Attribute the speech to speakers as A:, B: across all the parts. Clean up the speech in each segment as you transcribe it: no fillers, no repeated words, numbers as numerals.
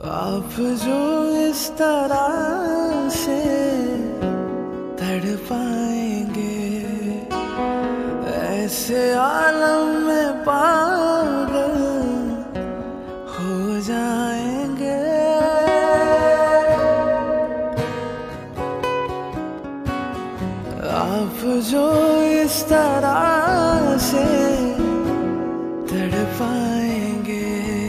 A: आप जो इस तरह से तड़पाएंगे, ऐसे आलम में पागल हो जाएंगे। आप जो इस तरह से तड़पाएंगे,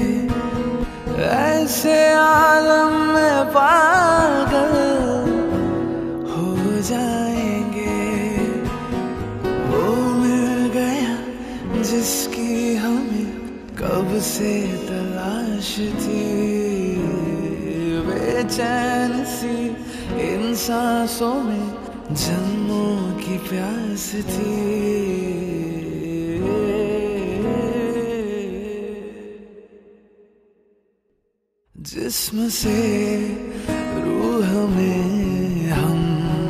A: ऐसे आलम में पागल हो जाएंगे। वो मिल गया जिसकी हमें कब से तलाश थी, बेचैन सी इन सांसों में जन्मों की प्यास थी। जिस्म से रूह में हम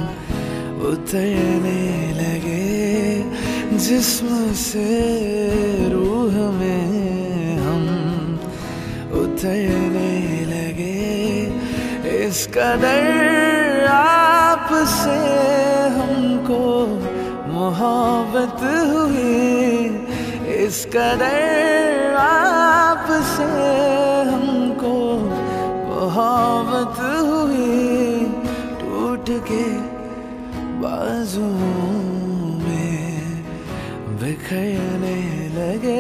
A: उतरने लगे, जिस्म से रूह में हम उतरने लगे। इस कदर आपसे हमको मोहब्बत हुई, इस कदर आपसे हमको मोहब्बत हुई। टूट के बाजुओं में बिखरने लगे।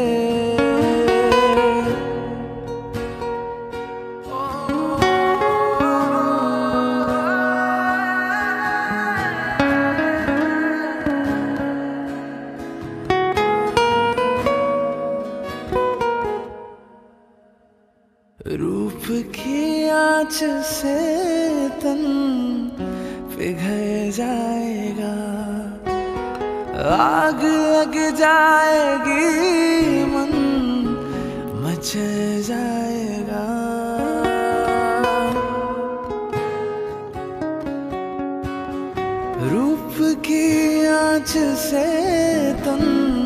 A: रूप की आँच से तन पिघल जाएगा, आग लग जाएगी, मन मचल जाएगा। रूप की आँच से तन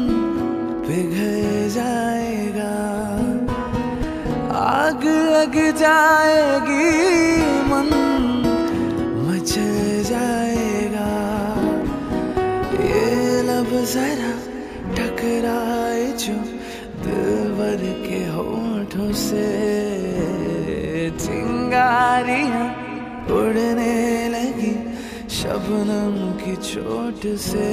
A: पिघल जाएगा, आग लग जाएगी, मन मचल जाएगा। ये लब जरा टकराए जो दिलबर के होठों से, चिंगारियां उड़ने लगी शबनम की चोट से।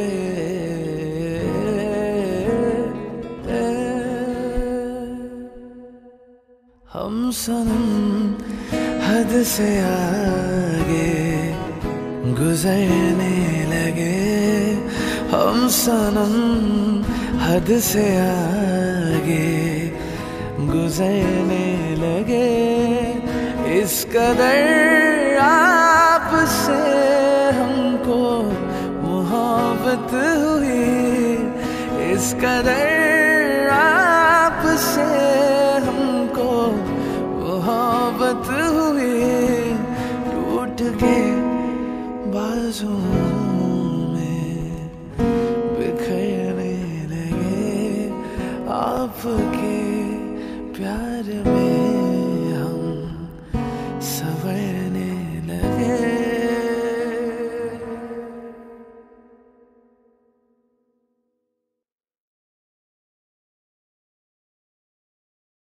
A: हम सनम हद से आगे गुजरने लगे, हम सनम हद से आगे गुजरने लगे। इस कदर आपसे हमको मोहब्बत हुई, इस कदर आपसे हमको मोहब्बत हुई। टूट के बाजुओं में बिखरने लगे, आपके प्यार में।